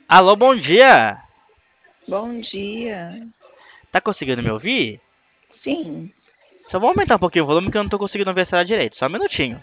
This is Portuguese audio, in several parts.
Alô, bom dia! Bom dia. Tá conseguindo me ouvir? Sim, Só vou aumentar um pouquinho o volume que eu não tô conseguindo ouvir a senhora direito. Só um minutinho.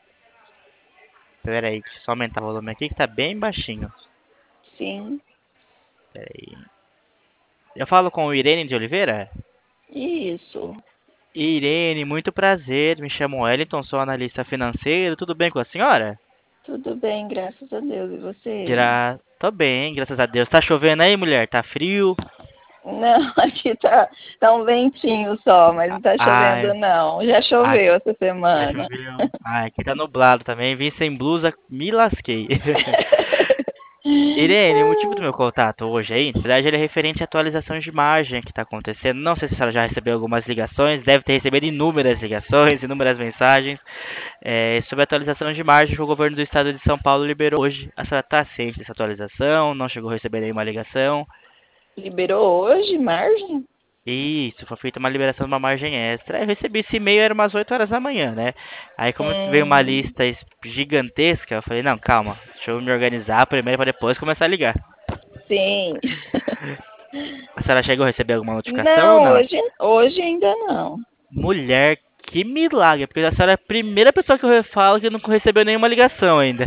Pera aí, deixa eu só aumentar o volume aqui que tá bem baixinho. sim. Pera aí. Eu falo com o Irene de Oliveira? Isso. Irene, muito prazer. Me chamo Wellington, sou analista financeiro. Tudo bem com a senhora? Tudo bem, graças a Deus. E você? Tô bem, graças a Deus. Tá chovendo aí, mulher? Tá frio? Não, aqui tá um ventinho só, mas não tá Ai, chovendo não. Já ai, choveu essa já semana. choveu. Ai, aqui tá nublado também. Vim sem blusa, me lasquei. Irene, o motivo do meu contato hoje aí, na verdade, ele é referente à atualização de margem que está acontecendo. Não sei se a senhora já recebeu algumas ligações, deve ter recebido inúmeras ligações, inúmeras mensagens sobre a atualização de margem que o governo do estado de São Paulo liberou hoje. A senhora está ciente dessa atualização? Não chegou a receber nenhuma ligação? Liberou hoje, margem? Isso, foi feita uma liberação de uma margem extra. Eu recebi esse e-mail, era umas 8 horas da manhã, né? Aí, como veio uma Hum, lista gigantesca, eu falei: não, calma, deixa eu me organizar primeiro para depois começar a ligar. sim. A senhora chegou a receber alguma notificação ou Não, não? hoje ainda não. Mulher, que milagre, porque a senhora é a primeira pessoa que eu falo que não recebeu nenhuma ligação ainda.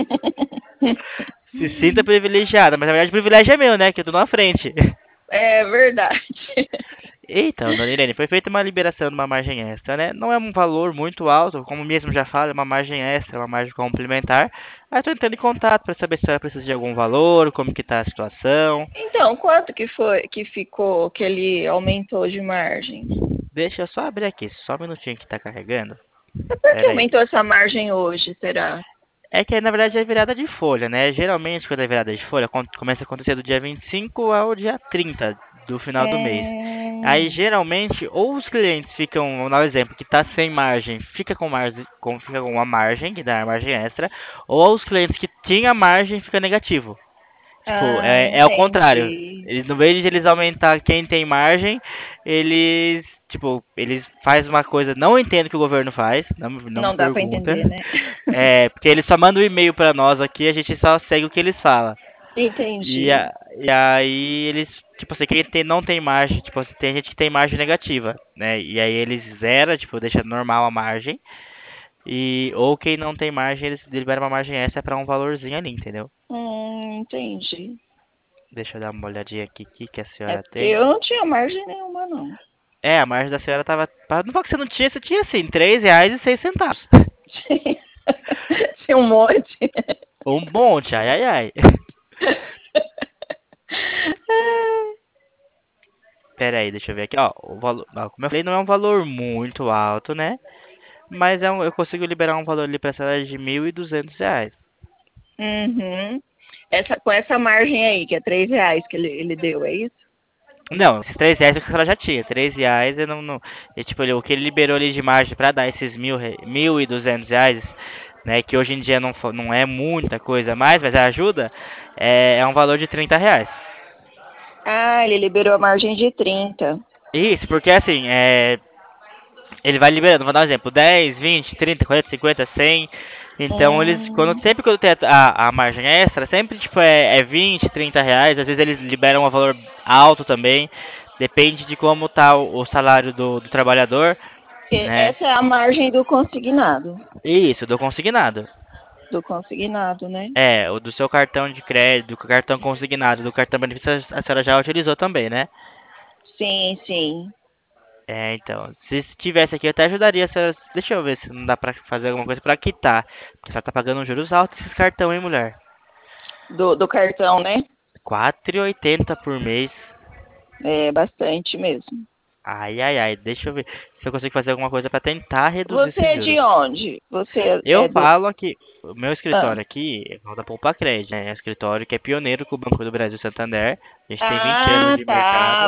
Se sinta privilegiada, mas na verdade o privilégio é meu, né? Que eu tô na frente. É verdade. Então, dona Irene, foi feita uma liberação de uma margem extra, né? Não é um valor muito alto, como mesmo já fala, é uma margem extra, uma margem complementar. Aí tô entrando em contato para saber se a senhora precisa de algum valor, como que tá a situação. Então, quanto que foi que ficou que ele aumentou de margem? Deixa eu só abrir aqui, só um minutinho que tá carregando. Por que Pera aí. aumentou essa margem hoje, será? É que na verdade é virada de folha, né? Geralmente quando é virada de folha começa a acontecer do dia 25 ao dia 30 do final do mês. Aí Hum, geralmente ou os clientes ficam, vou dar um exemplo, que tá sem margem, fica com uma margem, que dá a margem extra, ou os clientes que tinha margem fica negativo. Tipo, é o contrário. entendi. Eles, no vez de eles aumentar quem tem margem, eles fazem uma coisa, não entendo o que o governo faz, não me Não dá para pergunta. entender, né? Porque eles só mandam um e-mail pra nós aqui, a gente só segue o que eles falam. Entendi. E aí eles, tipo assim, não tem margem, tipo assim, tem gente que tem margem negativa, né? E aí eles zera, tipo, deixa normal a margem. Ou quem não tem margem, eles liberam uma margem extra pra um valorzinho ali, entendeu? Entendi. Deixa eu dar uma olhadinha aqui, que a É senhora porque tem. eu não tinha margem nenhuma, não. É, a margem da senhora tava. Não falo que você tinha assim, R$ 3,06. Tinha um monte. Um monte, ai ai ai. Pera aí, deixa eu ver aqui, ó. O valor, ó, como eu falei, não é um valor muito alto, né? Mas eu consigo liberar um valor ali pra senhora de R$ 1.200. Uhum. Com essa margem aí, que é R$ 3 que ele deu, é isso? Não, esses R$ 3 é o que a senhora já tinha. R$ 3 eu não. Tipo, o que ele liberou ali de margem pra dar esses R$ 1.200, né? Que hoje em dia não é muita coisa mais, mas ajuda. É um valor de R$ 30. Ah, ele liberou a margem de 30. Isso, porque assim, ele vai liberando, vou dar um exemplo, 10, 20, 30, 40, 50, 100. Então eles, Hum, sempre quando tem a margem extra, sempre tipo é 20, R$ 30. Às vezes eles liberam um valor alto também. Depende de como tá o salário do trabalhador, né? essa é a margem do consignado. Isso, do consignado. Do consignado, né? É, o do seu cartão de crédito, do cartão consignado, do cartão benefício, a senhora já utilizou também, né? Sim, sim. Então, se tivesse aqui, eu até ajudaria. Deixa eu ver se não dá pra fazer alguma coisa pra quitar. Porque você tá pagando juros altos esses cartão, hein, mulher? Do cartão, né? 4,80 por mês. É bastante mesmo. Ai, ai, ai. Deixa eu ver se eu consigo fazer alguma coisa pra tentar reduzir Você esses é de juros. onde? Você Eu é do. falo que o meu Ah, escritório aqui é o da Poupa Crédito, né? É um escritório que é pioneiro com o Banco do Brasil Santander. A gente tem 20 anos de Tá. mercado.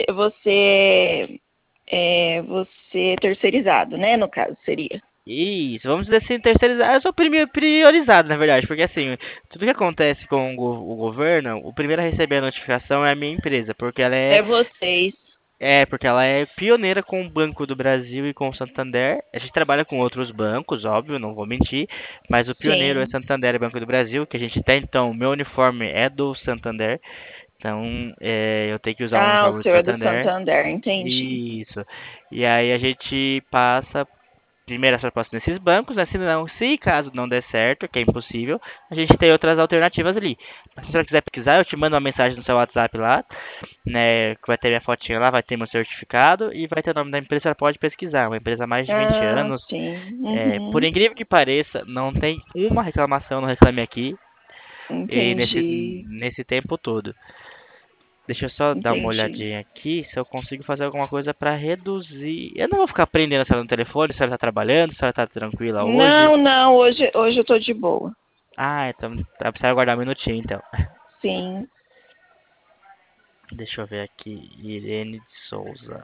Você é terceirizado, né? No caso, seria. Isso, vamos dizer assim, terceirizar. Eu sou priorizado, na verdade, porque assim, tudo que acontece com o governo, o primeiro a receber a notificação é a minha empresa, porque ela é. É vocês. É, porque ela é pioneira com o Banco do Brasil e com o Santander. A gente trabalha com outros bancos, óbvio, não vou mentir, mas o pioneiro é Sim. Santander e Banco do Brasil, que a gente tem, então, o meu uniforme é do Santander, então eu tenho que usar o Ah, o uniforme do seu é do Santander. Santander, entendi. Isso. E aí a gente passa primeiro essa proposta nesses bancos, né? Se não, se caso não der certo, que é impossível, a gente tem outras alternativas ali. Mas se você quiser pesquisar, eu te mando uma mensagem no seu WhatsApp lá, né? Que vai ter minha fotinha lá, vai ter meu certificado e vai ter o nome da empresa, você pode pesquisar. Uma empresa há mais de 20 Ah, anos. sim. Por Uhum, incrível que pareça, não tem uma reclamação no Reclame Aqui entendi. nesse tempo todo. Deixa eu só dar uma Entendi. olhadinha aqui se eu consigo fazer alguma coisa para reduzir. Eu não vou ficar prendendo a senhora no telefone, se ela tá trabalhando, se ela tá tranquila hoje. Não, não, hoje eu tô de boa. Ah, então tá, precisa aguardar um minutinho então. Sim. Deixa eu ver aqui. Irene de Souza.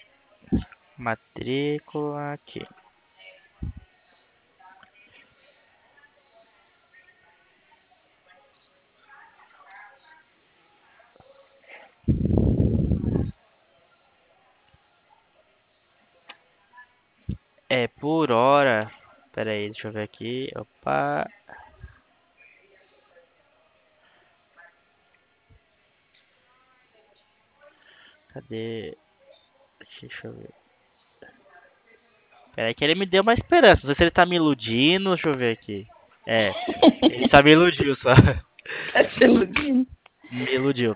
Matrícula aqui. É por hora. Pera aí, deixa eu ver aqui. Opa, cadê? Deixa eu ver. Pera aí que ele me deu uma esperança. Não sei se ele tá me iludindo. Deixa eu ver aqui. É, ele só me iludiu só. Tá te iludindo. Me iludiu.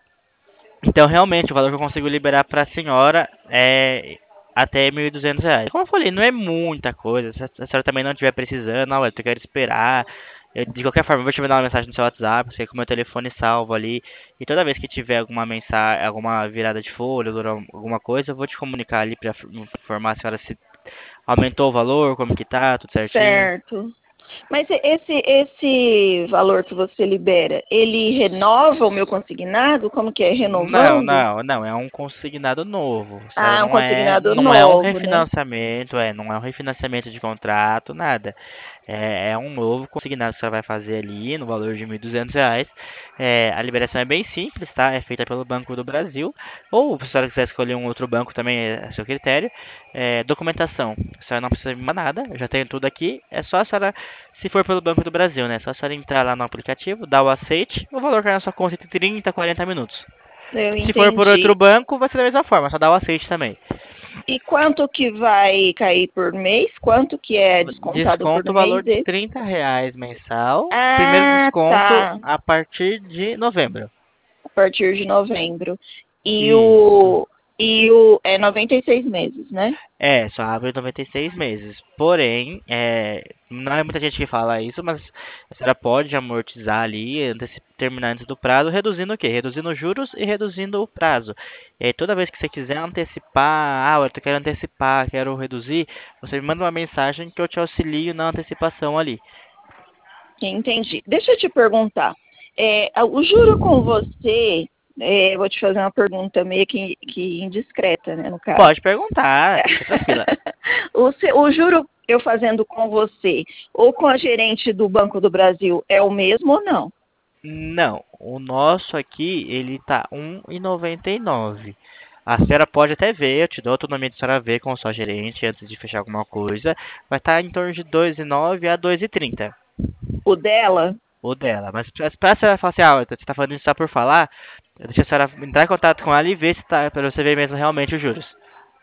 Então, realmente, o valor que eu consigo liberar para a senhora é até R$ 1.200. Como eu falei, não é muita coisa. Se a senhora também não estiver precisando, não, eu quero esperar. De qualquer forma, eu vou te mandar uma mensagem no seu WhatsApp, você com o meu telefone salvo ali. E toda vez que tiver alguma mensagem, alguma virada de folha, ou alguma coisa, eu vou te comunicar ali para informar a senhora se aumentou o valor, como que tá, tudo certinho. Certo. Mas esse valor que você libera, ele renova o meu consignado? Como que é? Não, Renovando? não, não, é um consignado novo. A senhora Ah, é um não é, consignado não é um novo, né? refinanciamento, não é um refinanciamento de contrato, nada. É um novo consignado que você vai fazer ali no valor de R$ 1.200. A liberação é bem simples, tá? É feita pelo Banco do Brasil. Ou se a senhora quiser escolher um outro banco também é a seu critério. Documentação. A senhora não precisa de mais nada, eu já tenho tudo aqui. É só a senhora, se for pelo Banco do Brasil, né? É só a senhora entrar lá no aplicativo, dar o aceite, o valor cai na sua conta em 30, 40 minutos. Eu Se for por outro entendi. banco, vai ser da mesma forma, só dá o aceite também. E quanto que vai cair por mês? Quanto que é descontado por Desconto o mês valor de desse? R$ 30 mensal. Primeiro Ah, desconto tá. a partir de novembro. A partir de novembro. E Isso. o, e o é 96 meses, né? Só abre 96 meses. Porém, não é muita gente que fala isso, mas a senhora pode amortizar ali, terminar antes do prazo, reduzindo o quê? Reduzindo os juros e reduzindo o prazo. E aí, toda vez que você quiser antecipar, eu quero antecipar, quero reduzir, você me manda uma mensagem que eu te auxilio na antecipação ali. Entendi. Deixa eu te perguntar. O juro com você, vou te fazer uma pergunta meio que indiscreta, né, no caso. Pode perguntar, fica tranquila. O juro eu fazendo com você ou com a gerente do Banco do Brasil é o mesmo ou não? Não, o nosso aqui, ele tá 1,99. A senhora pode até ver, eu te dou a autonomia de senhora ver com a sua gerente antes de fechar alguma coisa. Vai estar em torno de 2,9 a 2,30 O dela? o dela. Mas pra senhora falar assim, você tá falando isso só por falar, deixa a senhora entrar em contato com ela e ver se tá, pra você ver mesmo realmente os juros.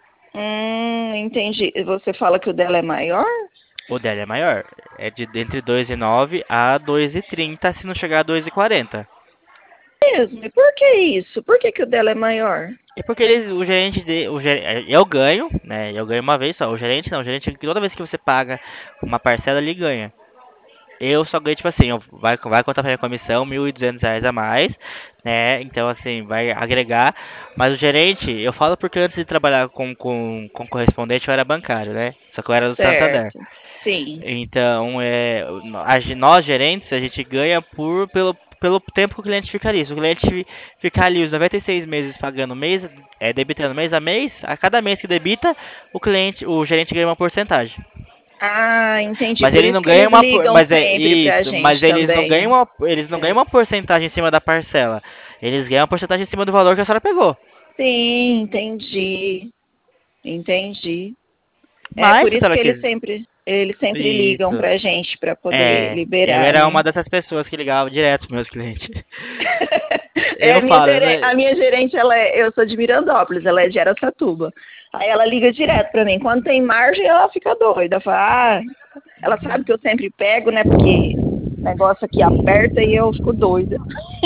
Entendi. Você fala que o dela é maior? O dela é maior, é de entre 2,9 a 2,30 se não chegar a 2,40. Mesmo. E por que isso? Por que que o dela é maior? É porque o gerente eu ganho, né? Eu ganho uma vez só. O gerente não, o gerente toda vez que você paga uma parcela ele ganha. Eu só ganho tipo assim, vai contar pra minha comissão R$ 1.200 a mais, né? Então assim, vai agregar. Mas o gerente, eu falo porque antes de trabalhar com correspondente eu era bancário, né? Só que eu era do Santander. Certo. Sim. Então, nós gerentes, a gente ganha pelo tempo que o cliente fica ali. Se o cliente ficar ali os 96 meses pagando mês, debitando mês a mês, a cada mês que debita, o gerente ganha uma porcentagem. Ah, entendi. Mas Por ele não isso que ganha eles ligam mas é sempre pra isso, mas gente também, né? eles não ganham uma porcentagem em cima da parcela. Eles ganham uma porcentagem em cima do valor que a senhora pegou. Sim, entendi. Entendi. É Mas, por se a isso senhora que quiser. eles sempre ligam Isso. pra gente pra poder É, eu liberar, era né? uma dessas pessoas que ligava direto pros meus clientes. É, Eu falo, né? a minha gerente, eu sou de Mirandópolis, ela é de Araçatuba. Aí ela liga direto pra mim. Quando tem margem, ela fica doida. Fala, ela sabe que eu sempre pego, né? Porque o negócio aqui aperta e eu fico doida.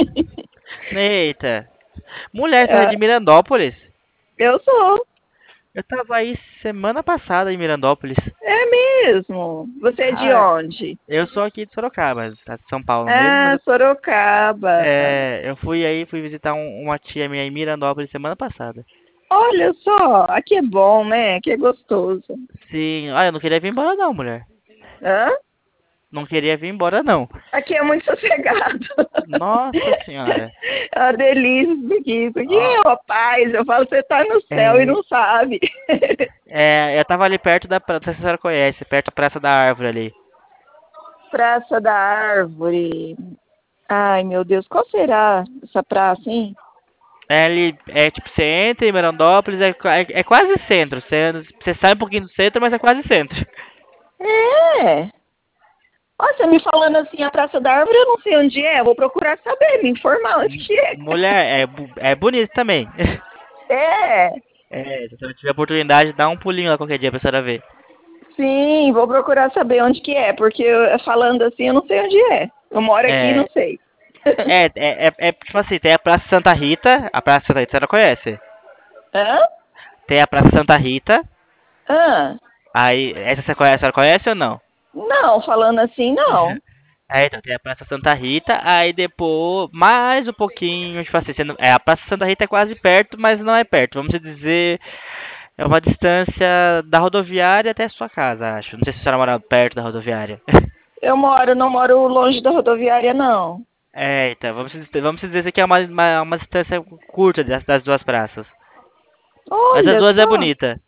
Eita. Mulher, você é É, de Mirandópolis? eu sou. Eu tava aí semana passada em Mirandópolis. É mesmo. Você é de Ah, onde? eu sou aqui de Sorocaba, tá de São Paulo mesmo, mas Ah, Sorocaba. eu fui aí, fui visitar uma tia minha em Mirandópolis semana passada. Olha só, aqui é bom, né? Aqui é gostoso. Sim, eu não queria vir embora não, mulher. Hã? Não queria vir embora não. Aqui é muito sossegado. Nossa senhora. É uma delícia isso aqui Ó, é uma paz. Eu falo, você tá no céu e é, não sabe. eu tava ali perto da praça, não sei se a senhora conhece, perto da Praça da Árvore ali. Praça da Árvore. Ai, meu Deus, qual será essa praça, hein? É ali, tipo, você entra em Mirandópolis, é quase centro. Você sai um pouquinho do centro, mas é quase centro. É. Olha, você me falando assim, a Praça da Árvore, eu não sei onde é. Eu vou procurar saber, me informar onde que é. Mulher, é bonito também. É. É, se você tiver oportunidade, dá um pulinho lá qualquer dia pra senhora ver. Sim, vou procurar saber onde que é, porque falando assim, eu não sei onde é. Eu moro aqui e não É, sei. tipo assim, tem a Praça Santa Rita, a Praça Santa Rita você não conhece. Hã? Tem a Praça Santa Rita, Hã? aí, essa você conhece, a senhora conhece ou não? Não, falando assim, não. Então tem a Praça Santa Rita, aí depois, mais um pouquinho, tipo assim, a Praça Santa Rita é quase perto, mas não é perto, vamos dizer, é uma distância da rodoviária até a sua casa, acho. Não sei se a senhora mora perto da rodoviária. Não moro longe da rodoviária, não. Então, vamos dizer que é uma distância curta das duas praças. Mas as Olha duas é só. bonita.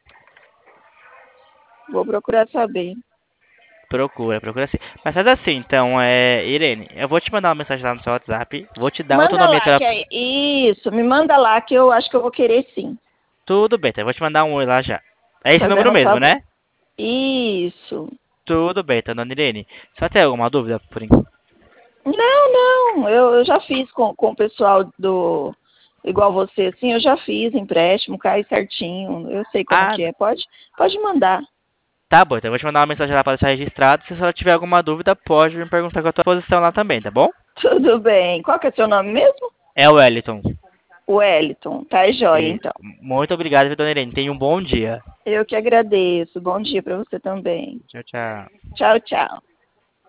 Vou procurar saber. Procura sim. Mas faz assim, então, Irene, eu vou te mandar uma mensagem lá no seu WhatsApp, vou te dar a Manda autonomia que lá, ela... que é isso. Me manda lá que eu acho que eu vou querer sim. Tudo bem, então eu vou te mandar um oi lá já. É esse número Fazendo um mesmo, favor. né? Isso. Tudo bem, então, dona Irene. Só tem alguma dúvida por enquanto? Não, não. Eu já fiz com o pessoal do. Igual você, assim, eu já fiz empréstimo, cai certinho. Eu sei como Ah, que é. Pode mandar. tá bom, então eu vou te mandar uma mensagem lá para deixar registrado. Se a senhora tiver alguma dúvida, pode me perguntar com a tua posição lá também, tá bom? Tudo bem. Qual que é seu nome mesmo? É o Wellington. Wellington. Tá jóia, E então. muito obrigado, viu, dona Irene. Tenha um bom dia. Eu que agradeço. Bom dia para você também. Tchau, tchau. Tchau, tchau.